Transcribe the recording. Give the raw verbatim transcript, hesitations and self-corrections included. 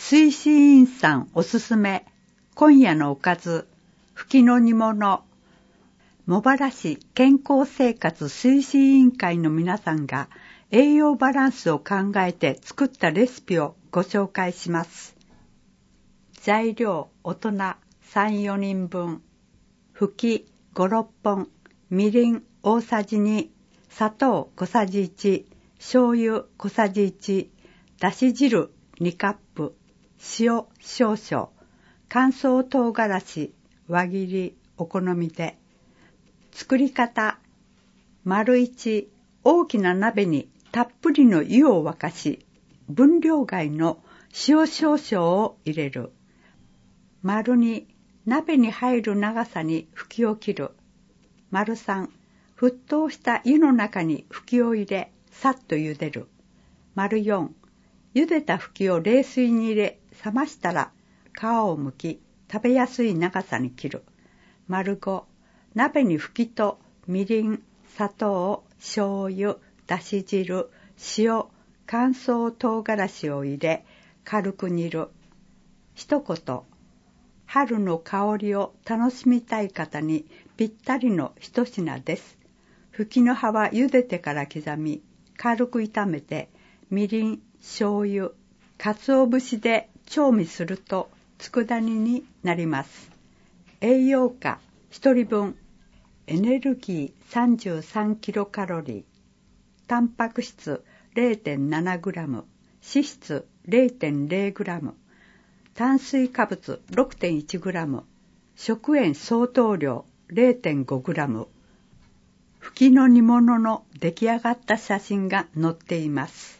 水死委員さんおすすめ、今夜のおかず、ふきの煮物。茂原市健康生活推進委員会の皆さんが栄養バランスを考えて作ったレシピをご紹介します。材料、大人さん、よにんぶん、ふきご、ろっぽん、みりん大さじに、砂糖小さじいち、醤油小さじいち、だし汁にカップ、塩少々、乾燥唐辛子、輪切りお好みで。作り方、丸いち、大きな鍋にたっぷりの湯を沸かし、分量外の塩少々を入れる。丸に、鍋に入る長さにふきを切る。丸さん、沸騰した湯の中にふきを入れ、さっと茹でる。丸よん、茹でたふきを冷水に入れ、冷ましたら皮を剥き、食べやすい長さに切る。丸ご、鍋にふきとみりん、砂糖、醤油、だし汁、塩、乾燥唐辛子を入れ、軽く煮る。一言、春の香りを楽しみたい方にぴったりの一品です。ふきの葉は茹でてから刻み、軽く炒めて、みりん、醤油、鰹節で調味すると佃煮になります。栄養価ひとりぶん、エネルギー さんじゅうさんキロカロリー、タンパク質 れいてんななグラム、脂質 れいてんれいグラム、炭水化物 ろくてんいちグラム、食塩相当量 れいてんごグラム。ふきの煮物の出来上がった写真が載っています。